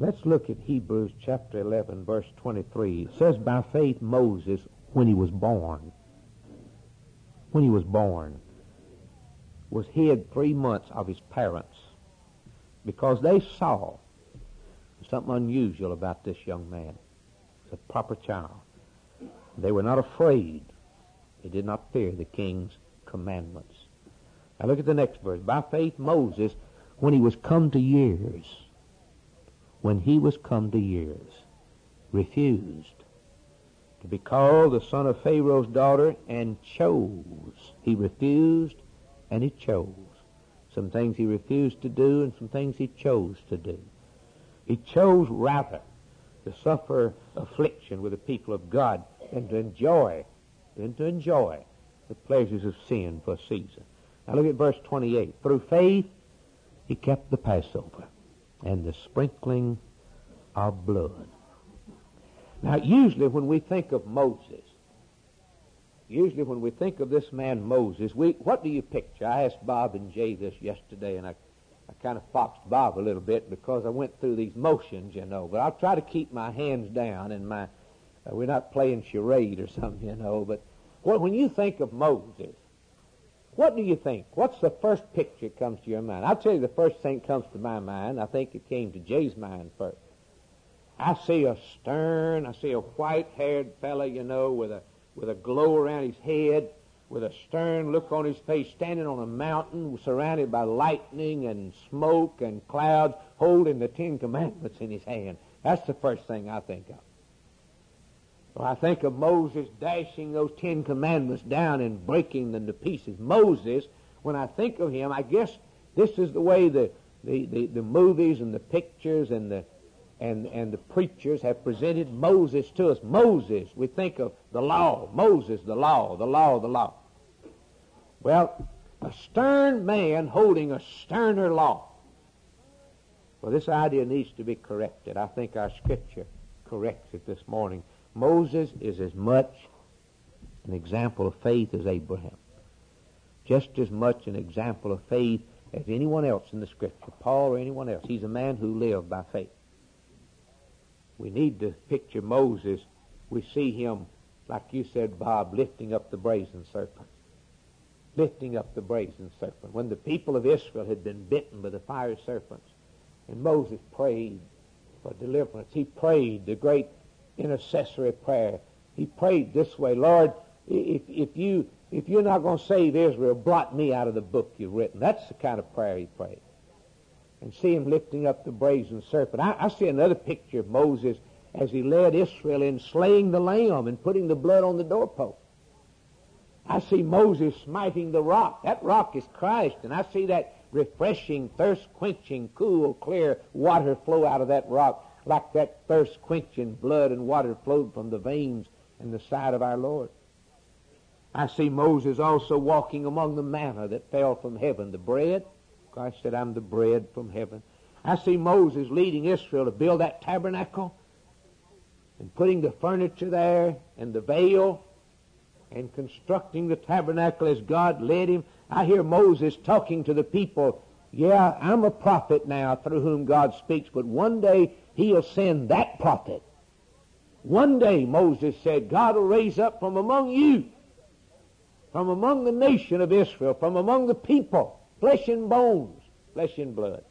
Let's look at Hebrews chapter 11, verse 23. It says, by faith Moses, when he was born, was hid 3 months of his parents because they saw something unusual about this young man. He's a proper child. They were not afraid. They did not fear the king's commandments. Now look at the next verse. By faith Moses, when he was come to years, refused to be called the son of Pharaoh's daughter and chose. He refused and he chose. Some things he refused to do and some things he chose to do. He chose rather to suffer affliction with the people of God than to enjoy the pleasures of sin for a season. Now look at verse 28. Through faith he kept the Passover and the sprinkling of blood. Now usually when we think of Moses, when we think of this man Moses, what do you picture? I asked Bob and Jay this yesterday, and I kind of foxed Bob a little bit because I went through these motions, but I'll try to keep my hands down and we're not playing charade or something, but when you think of Moses, what do you think? What's the first picture that comes to your mind? I'll tell you the first thing that comes to my mind. I think it came to Jay's mind first. I see a white-haired fella, with a glow around his head, with a stern look on his face, standing on a mountain, surrounded by lightning and smoke and clouds, holding the Ten Commandments in his hand. That's the first thing I think of. Well, I think of Moses dashing those 10 Commandments down and breaking them to pieces. Moses, when I think of him, I guess this is the way the movies and the pictures and the preachers have presented Moses to us. Moses, we think of the law. Moses, the law. Well, a stern man holding a sterner law. Well, this idea needs to be corrected. I think our Scripture corrects it this morning. Moses is as much an example of faith as Abraham. Just as much an example of faith as anyone else in the Scripture, Paul or anyone else. He's a man who lived by faith. We need to picture Moses. We see him, like you said, Bob, lifting up the brazen serpent. When the people of Israel had been bitten by the fiery serpents, and Moses prayed for deliverance. He prayed the great intercessory prayer. He prayed this way, Lord, if you're not going to save Israel, blot me out of the book you've written. That's the kind of prayer he prayed. And see him lifting up the brazen serpent. I see another picture of Moses as he led Israel in slaying the lamb and putting the blood on the doorpost. I see Moses smiting the rock. That rock is Christ, and I see that refreshing, thirst-quenching, cool, clear water flow out of that rock like that thirst-quenching blood and water flowed from the veins in the side of our Lord. I see Moses also walking among the manna that fell from heaven, the bread. Christ said, I'm the bread from heaven. I see Moses leading Israel to build that tabernacle and putting the furniture there and the veil and constructing the tabernacle as God led him. I hear Moses talking to the people, yeah, I'm a prophet now through whom God speaks, but one day he'll send that prophet. One day, Moses said, God will raise up from among you, from among the nation of Israel, from among the people, flesh and bones, flesh and blood.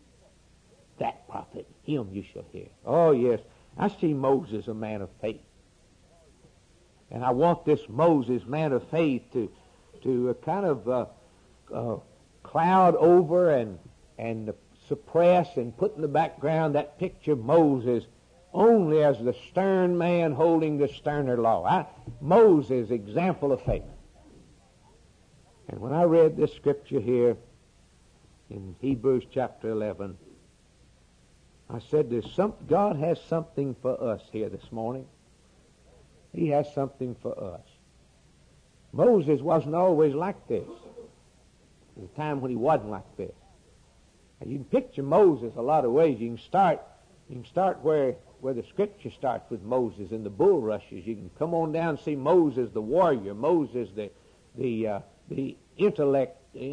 That prophet, him you shall hear. Oh, yes, I see Moses, a man of faith. And I want this Moses, man of faith, to kind of cloud over and suppress and put in the background that picture of Moses only as the stern man holding the sterner law. Moses, example of faith. And when I read this scripture here in Hebrews chapter 11, I said God has something for us here this morning. He has something for us. Moses wasn't always like this. There was a time when he wasn't like this. And you can picture Moses a lot of ways. You can start where the scripture starts with Moses in the bulrushes. You can come on down and see Moses the warrior, Moses the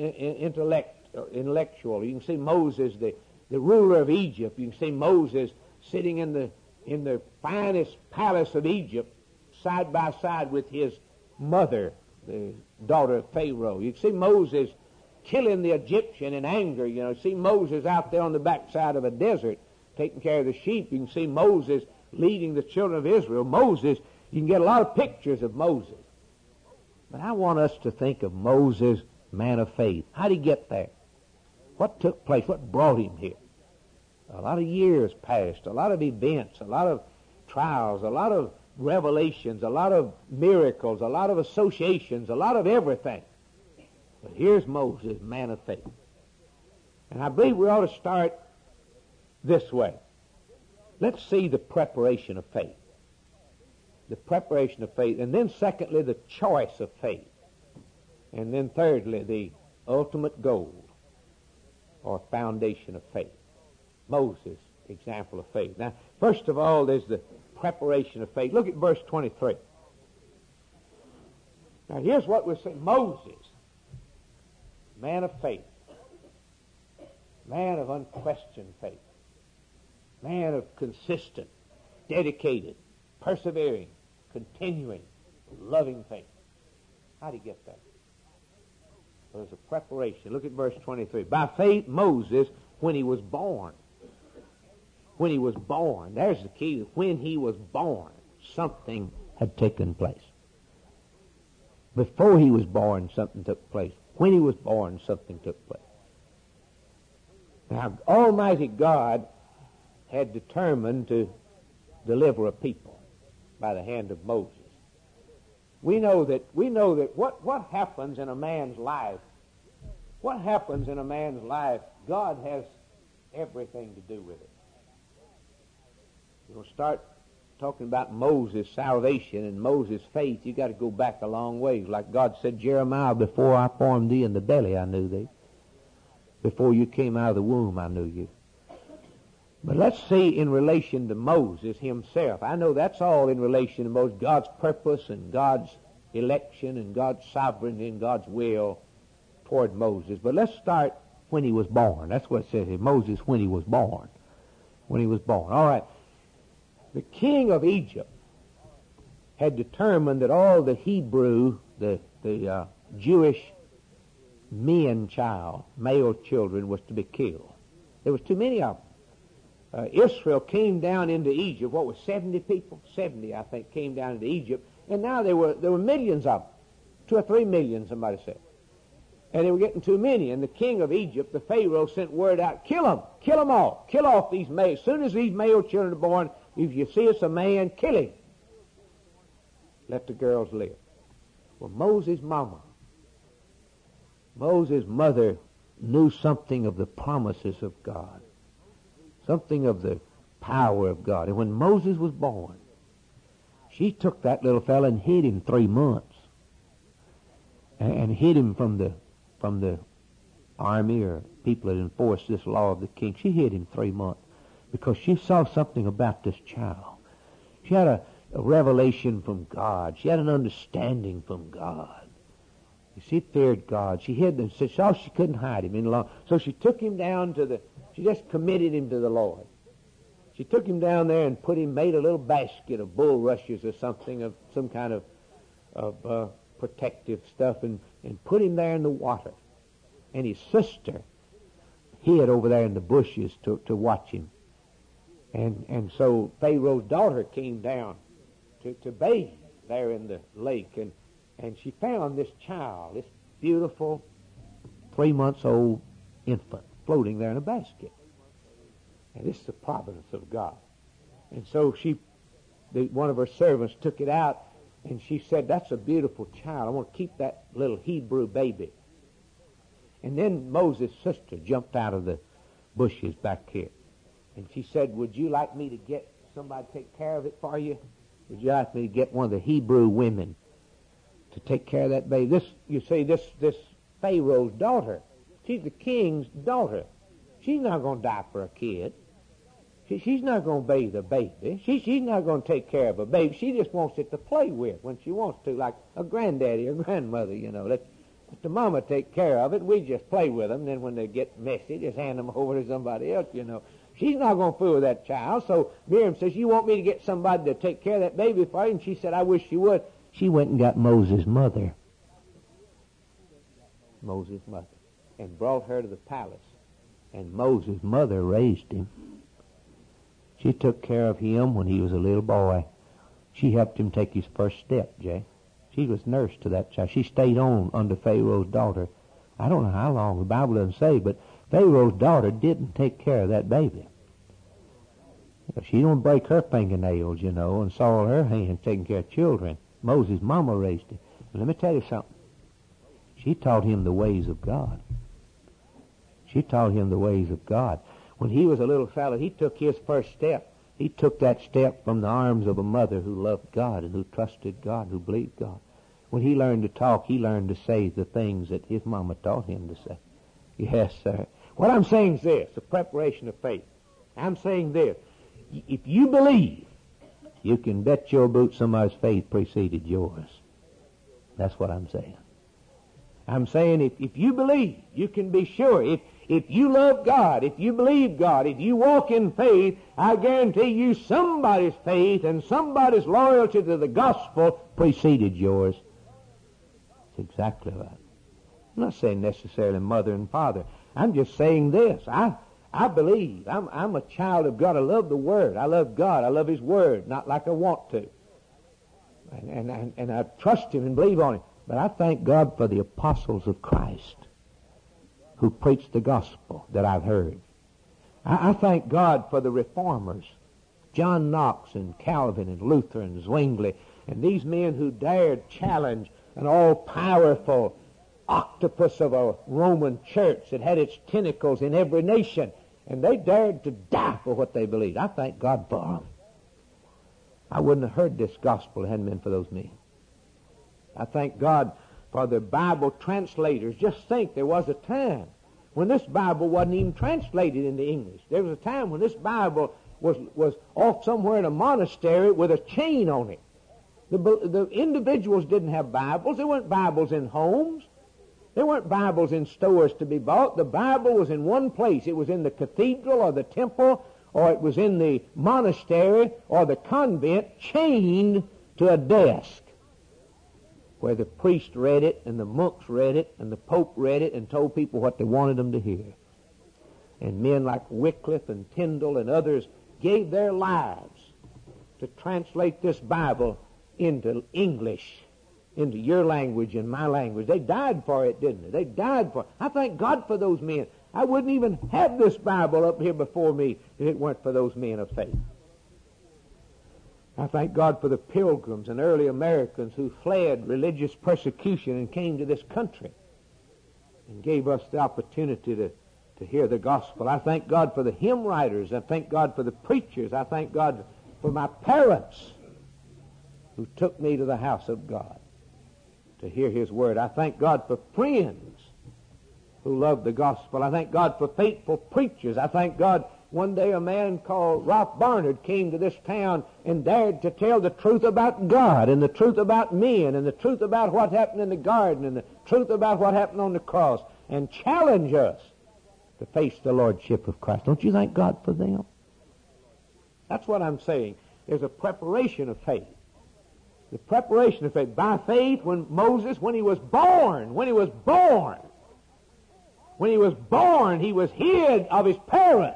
intellectual. You can see Moses the ruler of Egypt. You can see Moses sitting in the finest palace of Egypt, side by side with his mother, the daughter of Pharaoh. You see Moses killing the Egyptian in anger. You see Moses out there on the backside of a desert taking care of the sheep. You can see Moses leading the children of Israel. Moses, you can get a lot of pictures of Moses. But I want us to think of Moses, man of faith. How did he get there? What took place? What brought him here? A lot of years passed, a lot of events, a lot of trials, a lot of revelations, a lot of miracles, a lot of associations, a lot of everything. But here's Moses, man of faith. And I believe we ought to start this way. Let's see the preparation of faith. The preparation of faith. And then secondly, the choice of faith. And then thirdly, the ultimate goal or foundation of faith. Moses, example of faith. Now, first of all, there's the preparation of faith. Look at verse 23. Now, here's what we're saying. Moses, man of faith, man of unquestioned faith, man of consistent, dedicated, persevering, continuing, loving faith. How did he get there? Well, there's a preparation. Look at verse 23. By faith, Moses, when he was born, there's the key. When he was born, something had taken place. Before he was born, something took place. When he was born, something took place. Now, Almighty God had determined to deliver a people by the hand of Moses. We know that what happens in a man's life, God has everything to do with it. We'll start talking about Moses' salvation and Moses' faith. You got to go back a long ways. Like God said, Jeremiah, before I formed thee in the belly, I knew thee. Before you came out of the womb, I knew you. But let's see in relation to Moses himself. I know that's all in relation to Moses, God's purpose and God's election and God's sovereignty and God's will toward Moses. But let's start when he was born. That's what it says here. Moses, when he was born. When he was born. All right. The king of Egypt had determined that all the Hebrew, the Jewish male children, was to be killed. There was too many of them. Israel came down into Egypt. What was 70 people? 70, I think, came down into Egypt. And now there were millions of them. 2 or 3 million, somebody said. And they were getting too many. And the king of Egypt, the Pharaoh, sent word out, kill them all. Kill off these males. As soon as these male children are born, if you see us a man, kill him. Let the girls live. Well, Moses' mother knew something of the promises of God. Something of the power of God. And when Moses was born, she took that little fella and hid him 3 months. And hid him from the army or people that enforced this law of the king. She hid him 3 months because she saw something about this child. She had a revelation from God. She had an understanding from God. She feared God. She hid him. She saw she couldn't hide him any longer. So she took him down she just committed him to the Lord. She took him down there and made a little basket of bulrushes or something, of some kind of protective stuff, and put him there in the water. And his sister hid over there in the bushes to watch him. And so Pharaoh's daughter came down to bathe there in the lake, and she found this child, this beautiful 3 months old infant, floating there in a basket. And this is the providence of God. And so one of her servants took it out, and she said, that's a beautiful child. I want to keep that little Hebrew baby. And then Moses' sister jumped out of the bushes back here. And she said, would you like me to get somebody to take care of it for you? Would you like me to get one of the Hebrew women to take care of that baby? This Pharaoh's daughter, she's the king's daughter. She's not going to die for a kid. She's not going to bathe a baby. She's not going to take care of a baby. She just wants it to play with when she wants to, like a granddaddy or grandmother, Let the mama take care of it. We just play with them. Then when they get messy, just hand them over to somebody else, She's not going to fool with that child. So Miriam says, you want me to get somebody to take care of that baby for you? And she said, I wish you would. She went and got Moses' mother. Moses' mother. And brought her to the palace. And Moses' mother raised him. She took care of him when he was a little boy. She helped him take his first step, Jay. She was nurse to that child. She stayed on under Pharaoh's daughter. I don't know how long, the Bible doesn't say, but Pharaoh's daughter didn't take care of that baby. She don't break her fingernails, and soil her hands taking care of children. Moses' mama raised him. Let me tell you something. She taught him the ways of God. She taught him the ways of God. When he was a little fellow, he took his first step. He took that step from the arms of a mother who loved God and who trusted God, who believed God. When he learned to talk, he learned to say the things that his mama taught him to say. Yes, sir. What I'm saying is this, the preparation of faith. I'm saying this. If you believe, you can bet your boot somebody's faith preceded yours. That's what I'm saying. I'm saying if you believe, you can be sure. If you love God, if you believe God, if you walk in faith, I guarantee you somebody's faith and somebody's loyalty to the gospel preceded yours. That's exactly right. I'm not saying necessarily mother and father. I'm just saying this. I believe. I'm a child of God. I love the Word. I love God. I love His Word, not like I want to. And I trust Him and believe on Him. But I thank God for the apostles of Christ who preached the gospel that I've heard. I thank God for the reformers, John Knox and Calvin and Luther and Zwingli, and these men who dared challenge an all-powerful octopus of a Roman church that had its tentacles in every nation, and they dared to die for what they believed. I thank God for them. I wouldn't have heard this gospel if it hadn't been for those men. I thank God for the Bible translators. Just think, there was a time when this Bible wasn't even translated into English. There was a time when this Bible was off somewhere in a monastery with a chain on it. The individuals didn't have Bibles. There weren't Bibles in homes. There weren't Bibles in stores to be bought. The Bible was in one place. It was in the cathedral or the temple, or it was in the monastery or the convent, chained to a desk, where the priest read it and the monks read it and the Pope read it and told people what they wanted them to hear. And men like Wycliffe and Tyndale and others gave their lives to translate this Bible into English, into your language and my language. They died for it, didn't they? They died for it. I thank God for those men. I wouldn't even have this Bible up here before me if it weren't for those men of faith. I thank God for the Pilgrims and early Americans who fled religious persecution and came to this country and gave us the opportunity to hear the gospel. I thank God for the hymn writers. I thank God for the preachers. I thank God for my parents who took me to the house of God to hear His Word. I thank God for friends who love the gospel. I thank God for faithful preachers. I thank God one day a man called Ralph Barnard came to this town and dared to tell the truth about God and the truth about men and the truth about what happened in the garden and the truth about what happened on the cross and challenge us to face the Lordship of Christ. Don't you thank God for them? That's what I'm saying. There's a preparation of faith. The preparation of faith. By faith, when Moses, when he was born, he was hid of his parents.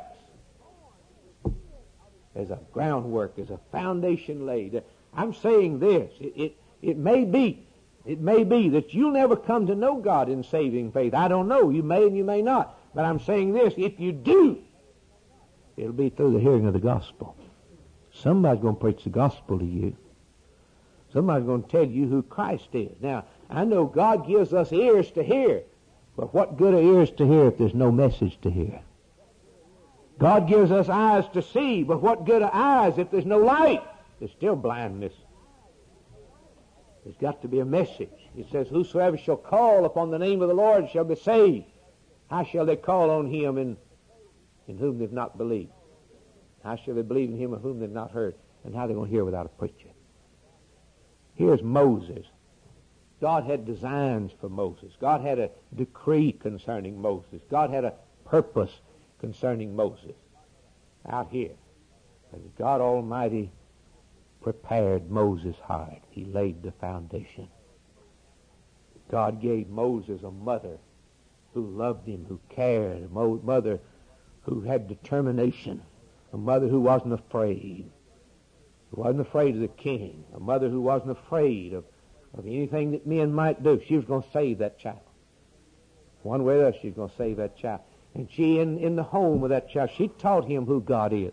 There's a groundwork, there's a foundation laid. I'm saying this. It may be that you'll never come to know God in saving faith. I don't know. You may and you may not. But I'm saying this. If you do, it'll be through the hearing of the gospel. Somebody's going to preach the gospel to you. Somebody's going to tell you who Christ is. Now, I know God gives us ears to hear, but what good are ears to hear if there's no message to hear? God gives us eyes to see, but what good are eyes if there's no light? There's still blindness. There's got to be a message. It says, whosoever shall call upon the name of the Lord shall be saved. How shall they call on Him in whom they've not believed? How shall they believe in Him of whom they've not heard? And how are they going to hear without a preacher? Here's Moses. God had designs for Moses. God had a decree concerning Moses. God had a purpose concerning Moses. out here. As God Almighty prepared Moses' heart, he laid the foundation. God gave Moses a mother who loved him, who cared, a mother who had determination, a mother who wasn't afraid, of the king, a mother who wasn't afraid of anything that men might do. She was going to save that child. One way or other, she was going to save that child. And she, in the home of that child, she taught him who God is.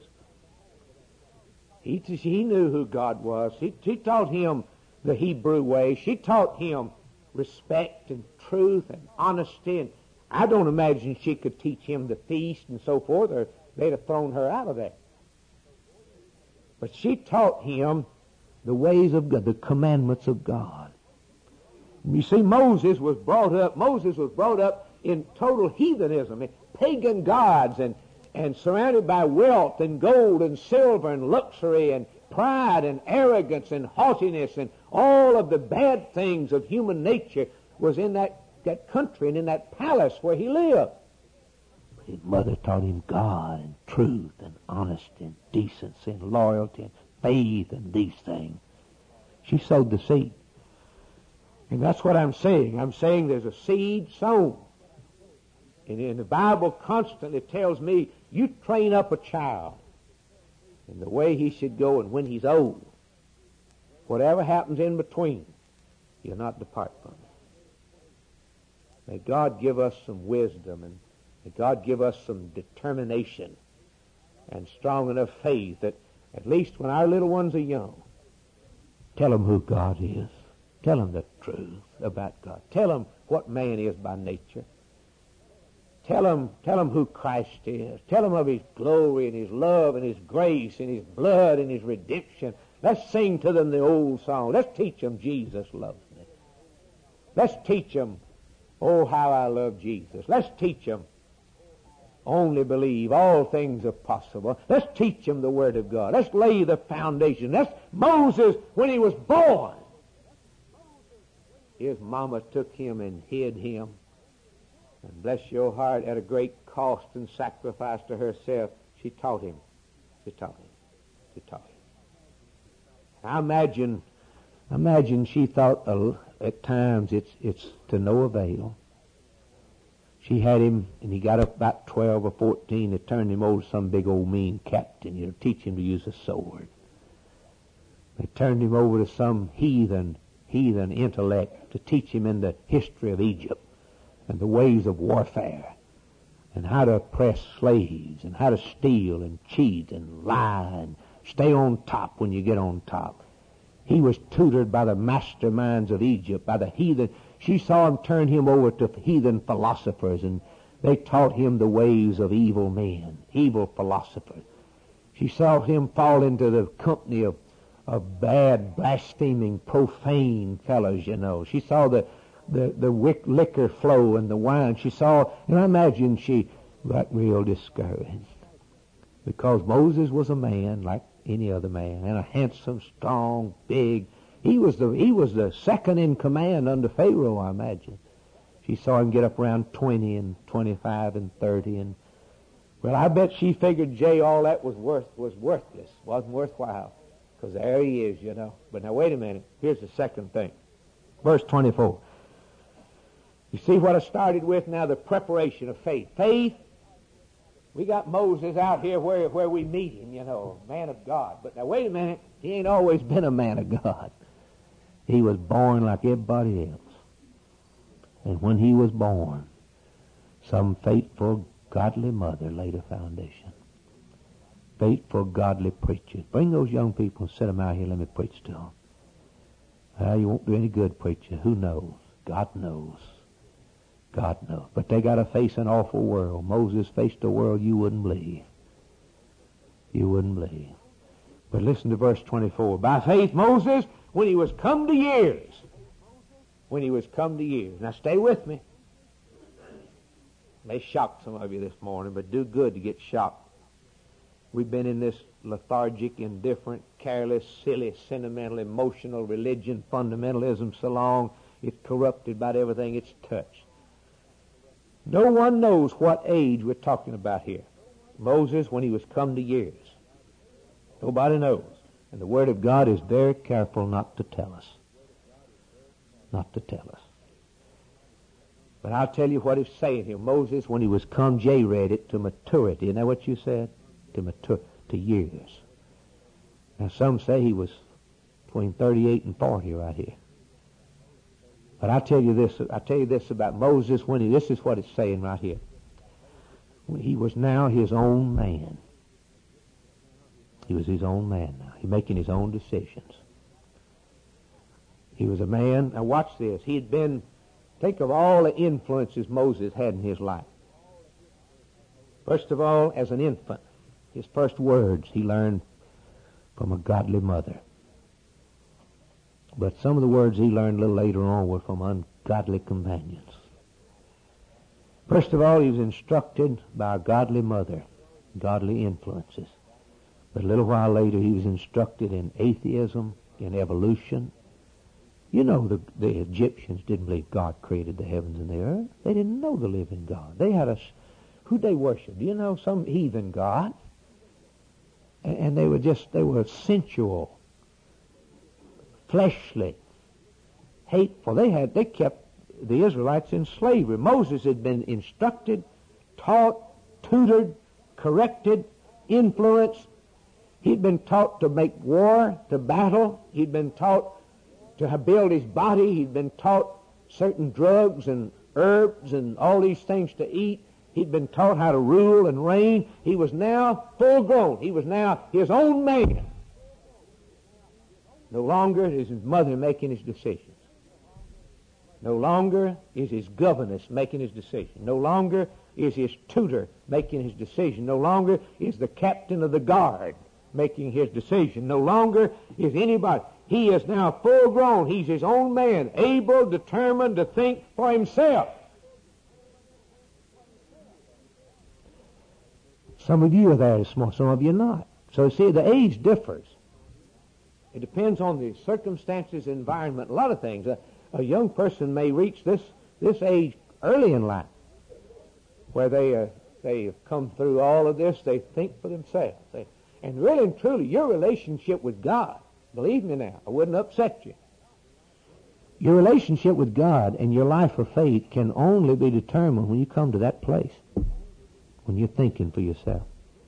He knew who God was. She taught him the Hebrew way. She taught him respect and truth and honesty. And I don't imagine she could teach him the feast and so forth, or they'd have thrown her out of there. But she taught him the ways of God, the commandments of God. You see, Moses was brought up in total heathenism, pagan gods, and surrounded by wealth and gold and silver and luxury and pride and arrogance and haughtiness, and all of the bad things of human nature was in that country and in that palace where he lived. But his mother taught him God and truth and honesty and decency and loyalty and faith and these things. She sowed the seed. And that's what I'm saying. I'm saying there's a seed sown. And the Bible constantly tells me, you train up a child in the way he should go, and when he's old, whatever happens in between, you'll not depart from it. May God give us some wisdom, and may God give us some determination and strong enough faith that at least when our little ones are young, tell them who God is. Tell them the truth about God. Tell them what man is by nature. Tell them who Christ is. Tell them of his glory and his love and his grace and his blood and his redemption. Let's sing to them the old song. Let's teach them Jesus loves me. Let's teach them, oh, how I love Jesus. Let's teach them, only believe, all things are possible. Let's teach them the Word of God. Let's lay the foundation. That's Moses, when he was born, his mama took him and hid him. And bless your heart, at a great cost and sacrifice to herself, she taught him. She taught him. I imagine she thought at times it's to no avail. She had him, and he got up about 12 or 14. They turned him over to some big old mean captain, teach him to use a sword. They turned him over to some heathen intellect to teach him in the history of Egypt and the ways of warfare and how to oppress slaves and how to steal and cheat and lie and stay on top when you get on top. He was tutored by the masterminds of Egypt, by the heathen. She saw him turn him over to heathen philosophers, and they taught him the ways of evil men, evil philosophers. She saw him fall into the company of bad, blaspheming, profane fellows, She saw the liquor flow and the wine. She saw, and I imagine she got real discouraged. Because Moses was a man like any other man, and a handsome, strong, big. He was the second in command under Pharaoh, I imagine. She saw him get up around 20 and 25 and 30, and well, I bet she figured, all that was worthless, wasn't worthwhile. Because there he is, But now wait a minute. Here's the second thing. Verse 24. You see what I started with now, the preparation of faith. Faith, we got Moses out here where we meet him, man of God. But now wait a minute. He ain't always been a man of God. He was born like everybody else. And when he was born, some faithful, godly mother laid a foundation. Faithful, godly preachers. Bring those young people and sit them out here and let me preach to them. Well, you won't do any good, preacher. Who knows? God knows. God knows. But they got to face an awful world. Moses faced a world you wouldn't believe. You wouldn't believe. But listen to verse 24. By faith, Moses, when he was come to years. Now stay with me. May shock some of you this morning, but do good to get shocked. We've been in this lethargic, indifferent, careless, silly, sentimental, emotional religion, fundamentalism so long, it's corrupted about everything it's touched. No one knows what age we're talking about here. Moses when he was come to years? Nobody knows. And the Word of God is very careful not to tell us. Not to tell us. But I'll tell you what it's saying here. Moses, when he was come, Jay read it, to maturity. Isn't that what you said? To years. Now some say he was between 38 and 40 right here. But I'll tell you this about Moses this is what it's saying right here. When he was now his own man. He was his own man now. He's making his own decisions. He was a man. Now watch this. Think of all the influences Moses had in his life. First of all, as an infant, his first words he learned from a godly mother. But some of the words he learned a little later on were from ungodly companions. First of all, he was instructed by a godly mother, godly influences. But a little while later, he was instructed in atheism, in evolution. You know, the Egyptians didn't believe God created the heavens and the earth. They didn't know the living God. They had who'd they worship? Do you know, some heathen god? And they were sensual, fleshly, hateful. They kept the Israelites in slavery. Moses had been instructed, taught, tutored, corrected, influenced. He'd been taught to make war, to battle. He'd been taught to build his body. He'd been taught certain drugs and herbs and all these things to eat. He'd been taught how to rule and reign. He was now full grown. He was now his own man. No longer is his mother making his decisions. No longer is his governess making his decision. No longer is his tutor making his decision. No longer is the captain of the guard making his decision. No longer is anybody. He is now full grown. He's his own man, able, determined to think for himself. Some of you are there this morning, some of you are not. So see, the age differs. It depends on the circumstances, environment, a lot of things. A young person may reach this age early in life, where they have come through all of this. They think for themselves. And really and truly, your relationship with God, believe me now, I wouldn't upset you. Your relationship with God and your life of faith can only be determined when you come to that place, when you're thinking for yourself.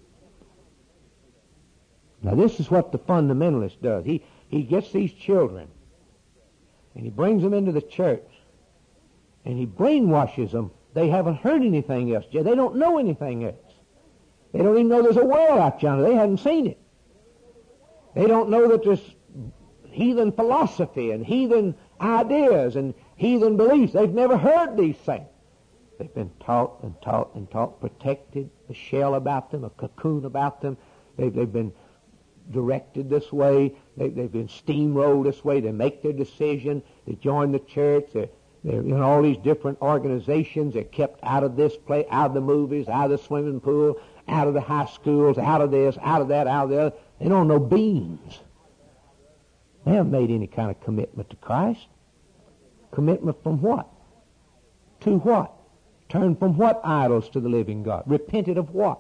Now this is what the fundamentalist does. He gets these children and he brings them into the church and he brainwashes them. They haven't heard anything else. They don't know anything else. They don't even know there's a world out yonder. They haven't seen it. They don't know that there's heathen philosophy and heathen ideas and heathen beliefs. They've never heard these things. They've been taught and taught and taught, protected, a shell about them, a cocoon about them. They've been directed this way. They've been steamrolled this way. They make their decision. They join the church. They're in all these different organizations. They're kept out of this place, out of the movies, out of the swimming pool, out of the high schools, out of this, out of that, out of the other. They don't know beans. They haven't made any kind of commitment to Christ. Commitment from what? To what? Turned from what idols to the living God? Repented of what?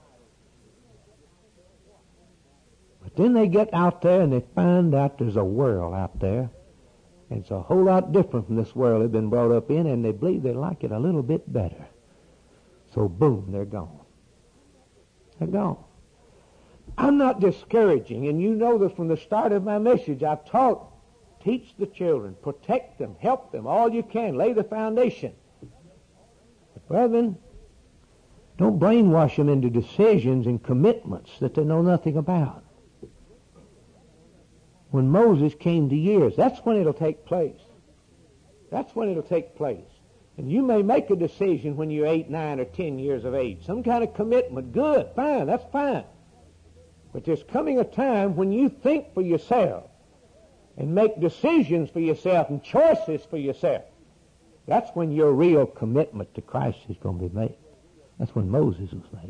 But then they get out there and they find out there's a world out there. And it's a whole lot different from this world they've been brought up in, and they believe they like it a little bit better. So boom, they're gone. They're gone. I'm not discouraging, and you know that from the start of my message. I've taught, teach the children, protect them, help them, all you can, lay the foundation. But brethren, don't brainwash them into decisions and commitments that they know nothing about. When Moses came to years, that's when it'll take place. That's when it'll take place. And you may make a decision when you're 8, 9, or 10 years of age. Some kind of commitment. Good, fine, that's fine. But there's coming a time when you think for yourself and make decisions for yourself and choices for yourself. That's when your real commitment to Christ is going to be made. That's when Moses was made.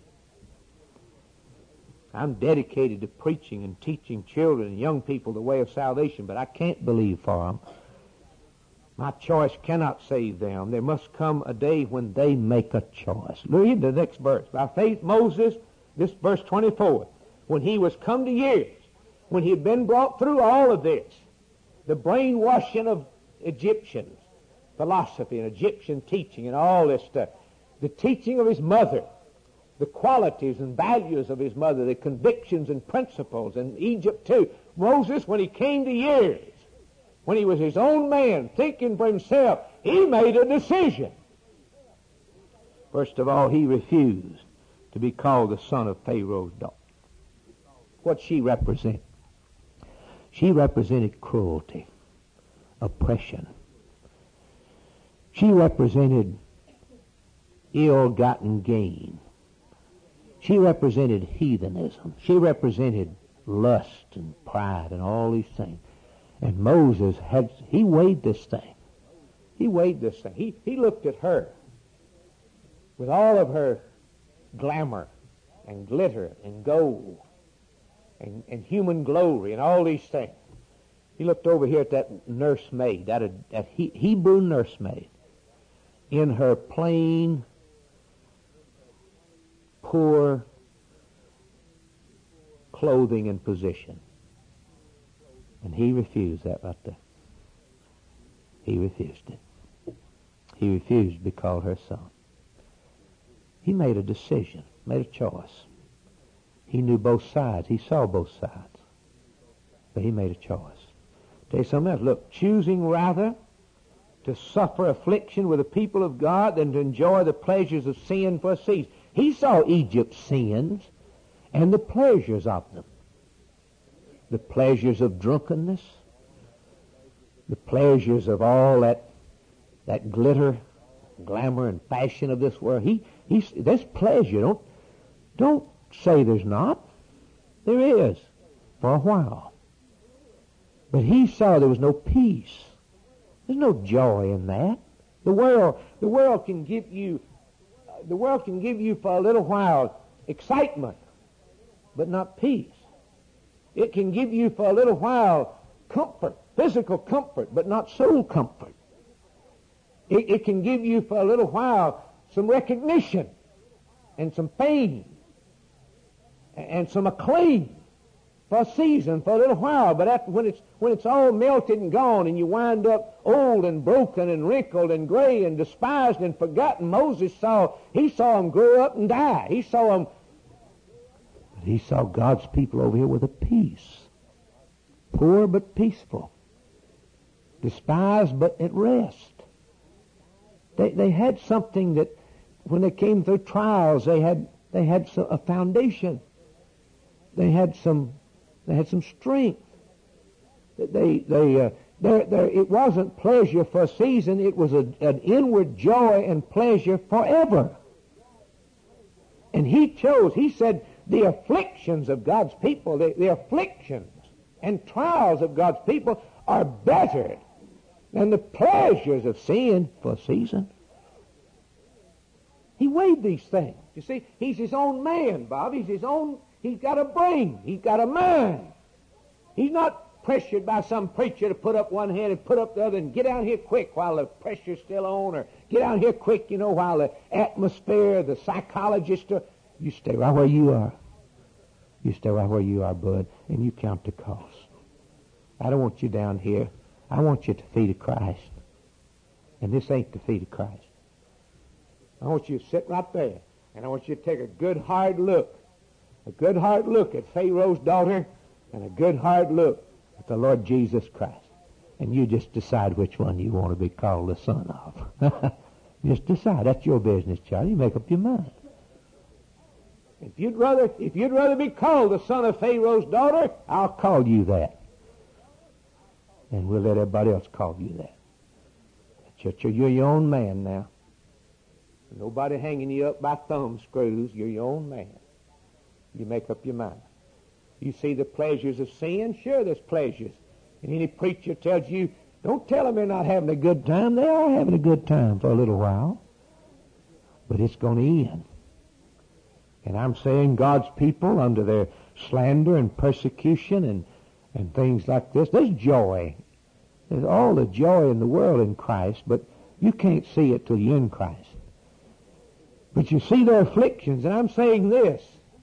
I'm dedicated to preaching and teaching children and young people the way of salvation, but I can't believe for them. My choice cannot save them. There must come a day when they make a choice. Read the next verse. By faith Moses, this verse 24, when he was come to years, when he had been brought through all of this, the brainwashing of Egyptians, philosophy and Egyptian teaching and all this stuff, the teaching of his mother, the qualities and values of his mother, the convictions and principles, and Egypt too. Moses, when he came to years, when he was his own man, thinking for himself, he made a decision. First of all, he refused to be called the son of Pharaoh's daughter. What she represented? She represented cruelty, oppression. She represented ill-gotten gain. She represented heathenism. She represented lust and pride and all these things. And Moses he weighed this thing. He weighed this thing. He looked at her with all of her glamour and glitter and gold and human glory and all these things. He looked over here at that nursemaid, that Hebrew nursemaid, in her plain, poor clothing and position. And he refused that right there. He refused it. He refused to be called her son. He made a decision, made a choice. He knew both sides. He saw both sides. But he made a choice. Tell you something else. Look, choosing rather to suffer affliction with the people of God than to enjoy the pleasures of sin for a season. He saw Egypt's sins and the pleasures of them. The pleasures of drunkenness, the pleasures of all that glitter, glamour, and fashion of this world. There's pleasure. Don't say there's not. There is, for a while. But he saw there was no peace. There's no joy in that. The world can give you for a little while excitement, but not peace. It can give you for a little while comfort, physical comfort, but not soul comfort. It can give you for a little while some recognition and some fame and some acclaim for a season, for a little while. But when it's all melted and gone and you wind up old and broken and wrinkled and gray and despised and forgotten, Moses saw them grow up and die. He saw God's people over here with a peace. Poor but peaceful. Despised but at rest. They had something that when they came through trials, they had a foundation. They had some strength. It wasn't pleasure for a season. It was an inward joy and pleasure forever. And he said, the afflictions of God's people, the afflictions and trials of God's people are better than the pleasures of sin for a season. He weighed these things. You see, he's his own man, Bob. He's got a brain. He's got a mind. He's not pressured by some preacher to put up one hand and put up the other and get out here quick while the pressure's still on, or get out here quick, while the atmosphere, the psychologist, you stay right where you are. You stay right where you are, bud, and you count the cost. I don't want you down here. I want you at the feet of Christ. And this ain't the feet of Christ. I want you to sit right there, and I want you to take a good hard look at Pharaoh's daughter, and a good hard look at the Lord Jesus Christ. And you just decide which one you want to be called the son of. Just decide. That's your business, Charlie. You make up your mind. If you'd rather be called the son of Pharaoh's daughter, I'll call you that. And we'll let everybody else call you that. You're your own man now. Nobody hanging you up by thumb screws. You're your own man. You make up your mind. You see the pleasures of sin? Sure, there's pleasures. And any preacher tells you, don't tell them they're not having a good time. They are having a good time for a little while. But it's going to end. And I'm saying God's people, under their slander and persecution and things like this, there's joy. There's all the joy in the world in Christ, but you can't see it till you're in Christ. But you see their afflictions, and I'm saying this.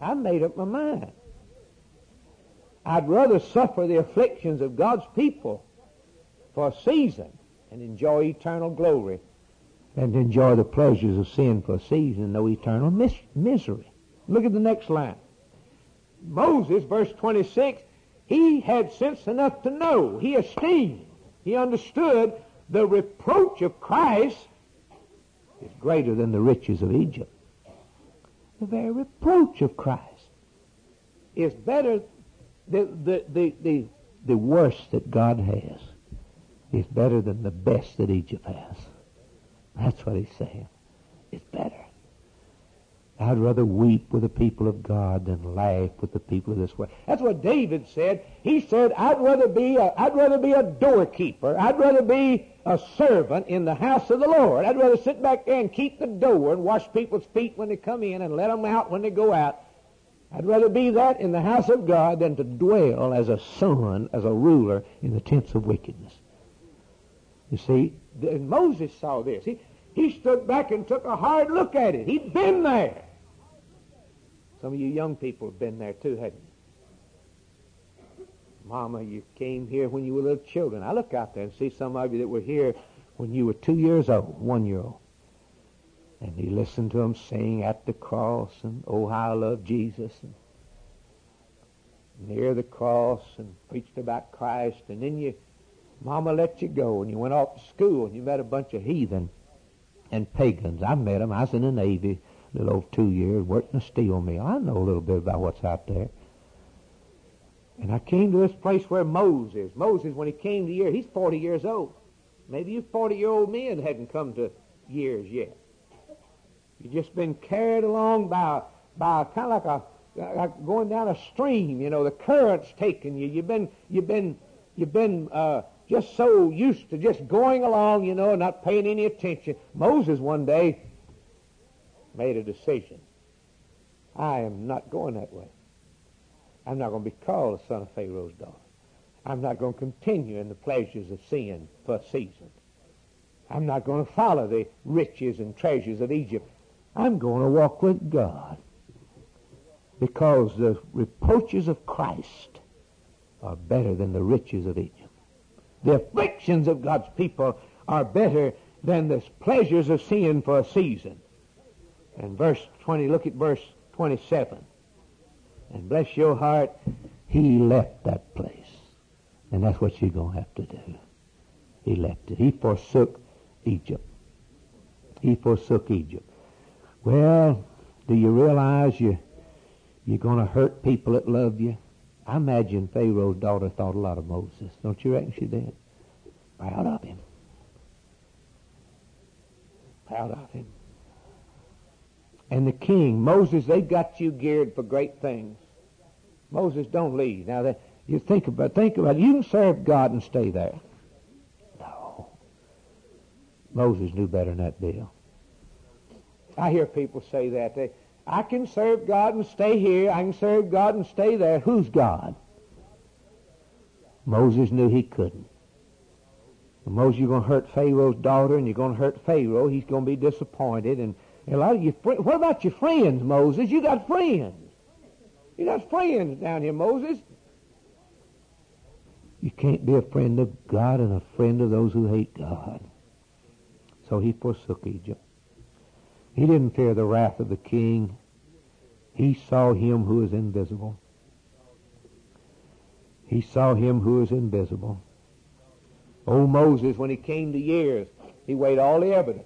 I made up my mind. I'd rather suffer the afflictions of God's people for a season and enjoy eternal glory than to enjoy the pleasures of sin for a season and know eternal misery. Look at the next line. Moses, verse 26, he had sense enough to know, he esteemed, he understood the reproach of Christ is greater than the riches of Egypt. The very reproach of Christ is better. The worst that God has is better than the best that Egypt has. That's what he's saying. It's better. I'd rather weep with the people of God than laugh with the people of this world. That's what David said. He said, I'd rather be a doorkeeper. I'd rather be a servant in the house of the Lord. I'd rather sit back there and keep the door and wash people's feet when they come in and let them out when they go out. I'd rather be that in the house of God than to dwell as a son, as a ruler in the tents of wickedness. You see, Moses saw this. He stood back and took a hard look at it. He'd been there. Some of you young people have been there too, haven't you? Mama, you came here when you were little children. I look out there and see some of you that were here when you were 2 years old, 1 year old. And you listened to them sing At the Cross and Oh, How I Love Jesus and Near the Cross and preached about Christ. And then Mama let you go and you went off to school and you met a bunch of heathen and pagans. I met them. I was in the Navy a little over 2 years, worked in a steel mill. I know a little bit about what's out there. And I came to this place where Moses, when he came to year, he's 40 years old. Maybe you 40-year-old men hadn't come to years yet. You've just been carried along by kind of like going down a stream. You know, the current's taking you. You've been just so used to just going along, you know, not paying any attention. Moses one day made a decision. I am not going that way. I'm not going to be called the son of Pharaoh's daughter. I'm not going to continue in the pleasures of sin for a season. I'm not going to follow the riches and treasures of Egypt. I'm going to walk with God because the reproaches of Christ are better than the riches of Egypt. The afflictions of God's people are better than the pleasures of sin for a season. And verse 20, look at verse 27. And bless your heart, he left that place. And that's what you're going to have to do. He left it. He forsook Egypt. He forsook Egypt. Well, do you realize you're going to hurt people that love you? I imagine Pharaoh's daughter thought a lot of Moses. Don't you reckon she did? Proud of him. Proud of him. And the king, Moses, they've got you geared for great things. Moses, don't leave. Now, you think about it. You can serve God and stay there. No. Moses knew better than that, Bill. I hear people say that. I can serve God and stay here. I can serve God and stay there. Who's God? Moses knew he couldn't. And Moses, you're going to hurt Pharaoh's daughter, and you're going to hurt Pharaoh. He's going to be disappointed. And a lot of you, what about your friends, Moses? You got friends. You got friends down here, Moses. You can't be a friend of God and a friend of those who hate God. So he forsook Egypt. He didn't fear the wrath of the king. He saw him who is invisible. He saw him who is invisible. Old Moses, when he came to years, he weighed all the evidence.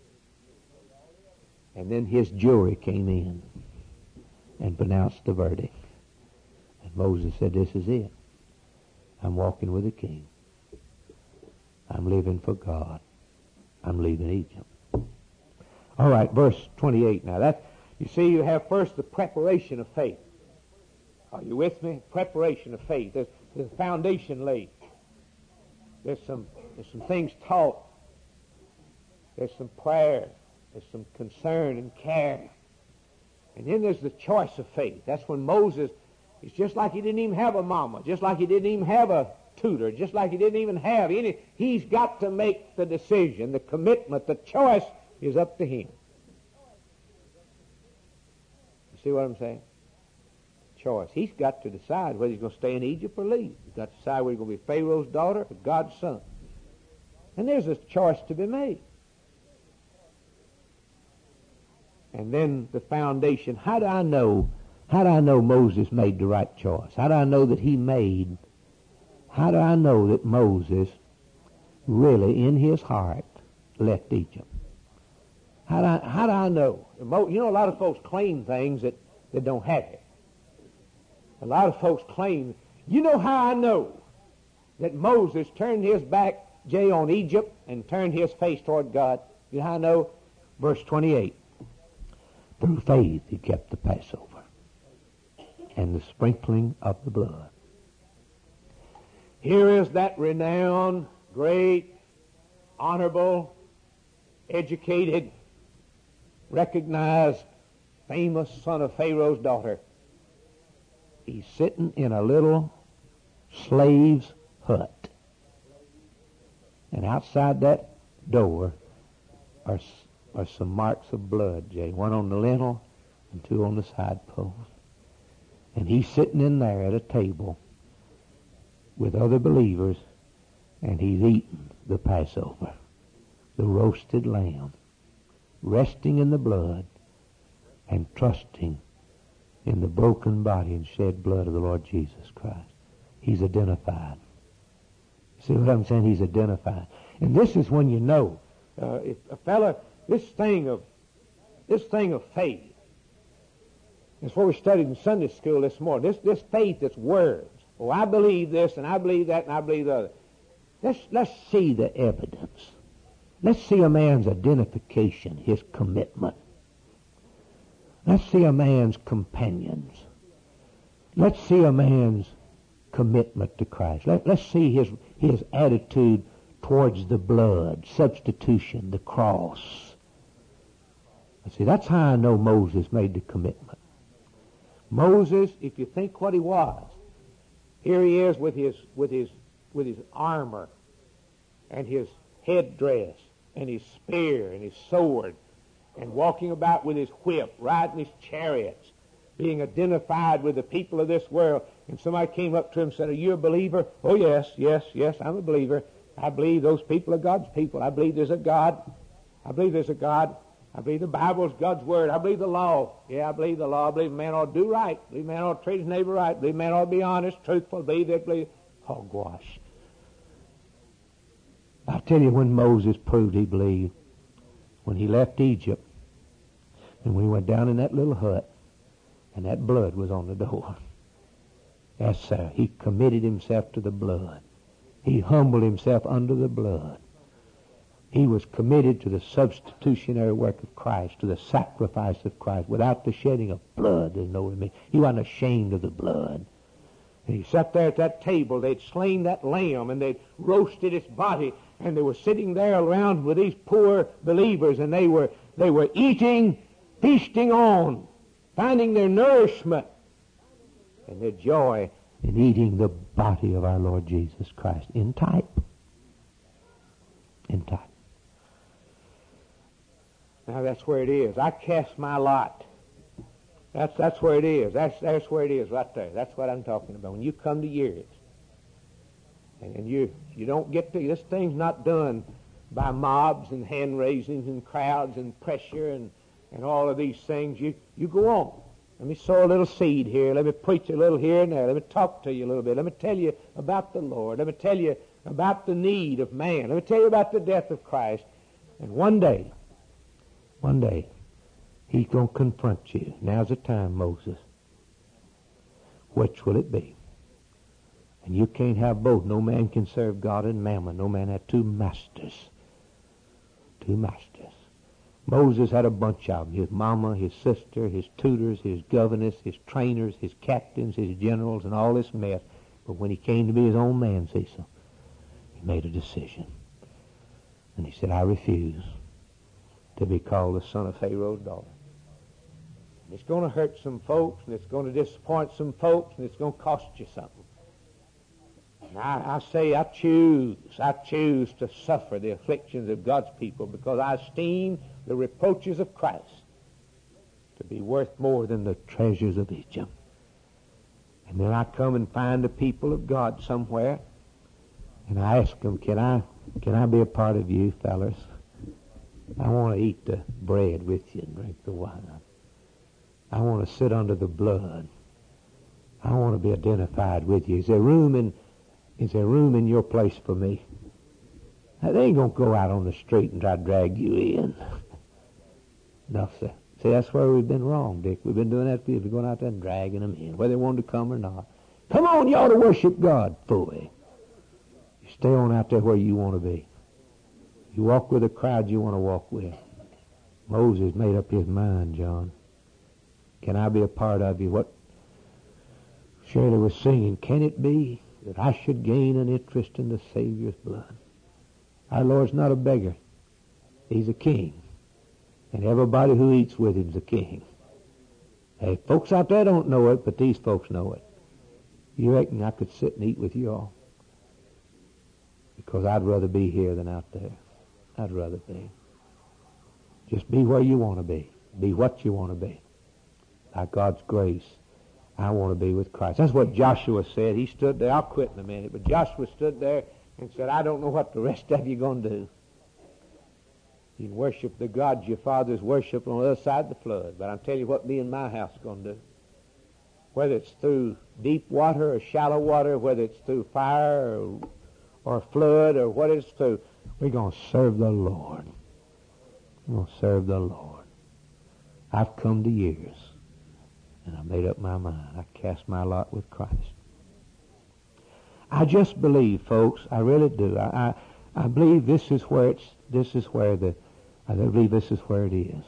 And then his jury came in and pronounced the verdict. And Moses said, this is it. I'm walking with the king. I'm living for God. I'm leaving Egypt. All right, verse 28 now. You see, you have first the preparation of faith. Are you with me? Preparation of faith. There's a foundation laid. There's some things taught. There's some prayer. There's some concern and care. And then there's the choice of faith. That's when Moses, it's just like he didn't even have a mama, just like he didn't even have a tutor, just like he didn't even have any. He's got to make the decision, the commitment, the choice is up to him. You see what I'm saying? choice. He's got to decide whether he's going to stay in Egypt or leave. He's got to decide whether he's going to be Pharaoh's daughter or God's son. And there's a choice to be made. And then the foundation. How do I know Moses made the right choice? How do I know that Moses really in his heart left Egypt? How do I know? You know, a lot of folks claim things that don't happen. A lot of folks claim. You know how I know that Moses turned his back, on Egypt and turned his face toward God? You know how I know? Verse 28. Through faith he kept the Passover and the sprinkling of the blood. Here is that renowned, great, honorable, educated, recognized, famous son of Pharaoh's daughter. He's sitting in a little slave's hut. And outside that door are some marks of blood, Jay. One on the lintel and two on the side post. And he's sitting in there at a table with other believers, and he's eating the Passover, the roasted lamb, resting in the blood and trusting in the broken body and shed blood of the Lord Jesus Christ. He's identified. See what I'm saying? He's identified. And this is when you know, if a fella, this thing of faith, that's what we studied in Sunday school this morning. This faith that's words. Oh, I believe this, and I believe that, and I believe the other. Let's see the evidence. Let's see a man's identification, his commitment. Let's see a man's companions. Let's see a man's commitment to Christ. Let's see his attitude towards the blood, substitution, the cross. See, that's how I know Moses made the commitment. Moses, if you think what he was, here he is with his armor and his headdress and his spear and his sword and walking about with his whip, riding his chariots, being identified with the people of this world. And somebody came up to him and said, "Are you a believer?" "Oh, yes, I'm a believer. I believe those people are God's people. I believe there's a God. I believe there's a God. I believe the Bible is God's Word. I believe the law. Yeah, I believe the law. I believe a man ought to do right. I believe a man ought to treat his neighbor right. I believe a man ought to be honest, truthful. I believe that. Hogwash. I'll tell you when Moses proved he believed. When he left Egypt and we went down in that little hut and that blood was on the door. Yes, sir. He committed himself to the blood. He humbled himself under the blood. He was committed to the substitutionary work of Christ, to the sacrifice of Christ. Without the shedding of blood, there's no remission. He wasn't ashamed of the blood. And he sat there at that table. They'd slain that lamb, and they'd roasted its body, and they were sitting there around with these poor believers, and they were eating, feasting on, finding their nourishment and their joy in eating the body of our Lord Jesus Christ in type. In type. Now that's where it is. I cast my lot. That's where it is. That's where it is right there. That's what I'm talking about. When you come to years, and you don't get to, this thing's not done by mobs and hand raisings and crowds and pressure and all of these things. You go on. Let me sow a little seed here. Let me preach a little here and there. Let me talk to you a little bit. Let me tell you about the Lord. Let me tell you about the need of man. Let me tell you about the death of Christ. And one day, he's going to confront you. Now's the time, Moses. Which will it be? And you can't have both. No man can serve God and mammon. No man had two masters. Two masters. Moses had a bunch of them. His mama, his sister, his tutors, his governess, his trainers, his captains, his generals, and all this mess. But when he came to be his own man, Cecil, he made a decision. And he said, I refuse to be called the son of Pharaoh's daughter. And it's going to hurt some folks, and it's going to disappoint some folks, and it's going to cost you something. And I say I choose to suffer the afflictions of God's people because I esteem the reproaches of Christ to be worth more than the treasures of Egypt. And then I come and find the people of God somewhere, and I ask them, can I be a part of you, fellas? I want to eat the bread with you and drink the wine. I want to sit under the blood. I want to be identified with you. Is there room in your place for me? Now, they ain't going to go out on the street and try to drag you in. No, sir. See, that's where we've been wrong, Dick. We've been doing that for you. We're going out there and dragging them in, whether they wanted to come or not. Come on, you ought to worship God, boy. You stay on out there where you want to be. You walk with the crowd you want to walk with. Moses made up his mind, John. Can I be a part of you? What Shirley was singing, can it be that I should gain an interest in the Savior's blood? Our Lord's not a beggar. He's a king. And everybody who eats with him's a king. Hey, folks out there don't know it, but these folks know it. You reckon I could sit and eat with you all? Because I'd rather be here than out there. I'd rather be. Just be where you want to be. Be what you want to be. By God's grace, I want to be with Christ. That's what Joshua said. He stood there. I'll quit in a minute. But Joshua stood there and said, I don't know what the rest of you are going to do. You can worship the gods your fathers worship on the other side of the flood. But I'll tell you what me and my house are going to do. Whether it's through deep water or shallow water, whether it's through fire or flood or what it's through, we're going to serve the Lord. We're going to serve the Lord. I've come to years, and I made up my mind. I cast my lot with Christ. I just believe, folks, I really do. I believe this is where it is.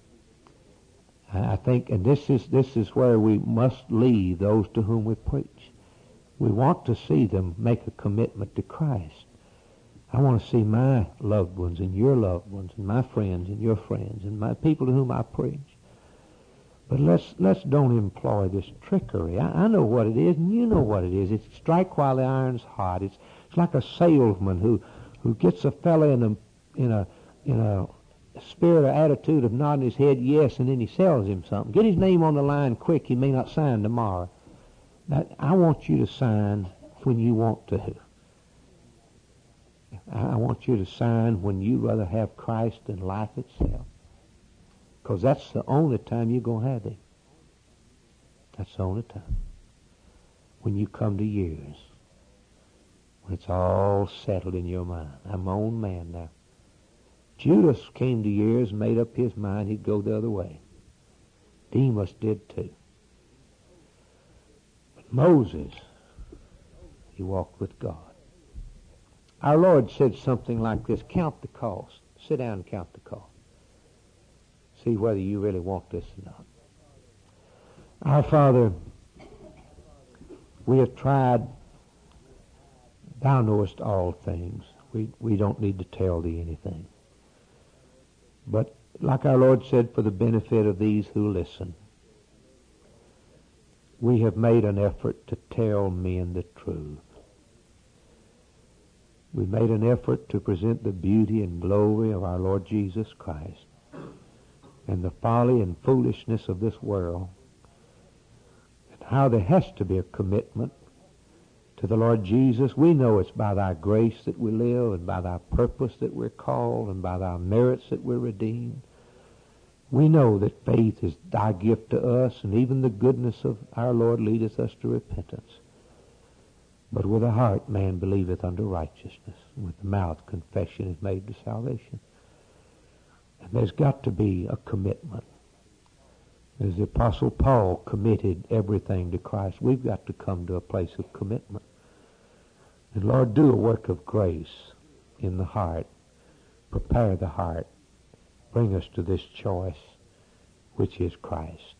I think, and this is where we must leave those to whom we preach. We want to see them make a commitment to Christ. I want to see my loved ones and your loved ones and my friends and your friends and my people to whom I preach. But let's don't employ this trickery. I know what it is, and you know what it is. It's strike while the iron's hot. It's like a salesman who gets a fella in a spirit or attitude of nodding his head yes, and then he sells him something. Get his name on the line quick. He may not sign tomorrow. I want you to sign when you want to. I want you to sign when you rather have Christ than life itself. Because that's the only time you're going to have Him. That's the only time. When you come to years. When it's all settled in your mind. I'm my own man now. Judas came to years and made up his mind he'd go the other way. Demas did too. But Moses, he walked with God. Our Lord said something like this, count the cost. Sit down and count the cost. See whether you really want this or not. Our Father, we have tried, thou knowest all things. We don't need to tell thee anything. But like our Lord said, for the benefit of these who listen, we have made an effort to tell men the truth. We made an effort to present the beauty and glory of our Lord Jesus Christ and the folly and foolishness of this world, and how there has to be a commitment to the Lord Jesus. We know it's by thy grace that we live, and by thy purpose that we're called, and by thy merits that we're redeemed. We know that faith is thy gift to us, and even the goodness of our Lord leadeth us to repentance. But with the heart man believeth unto righteousness, and with the mouth confession is made to salvation. And there's got to be a commitment. As the Apostle Paul committed everything to Christ, we've got to come to a place of commitment. And Lord, do a work of grace in the heart. Prepare the heart. Bring us to this choice, which is Christ.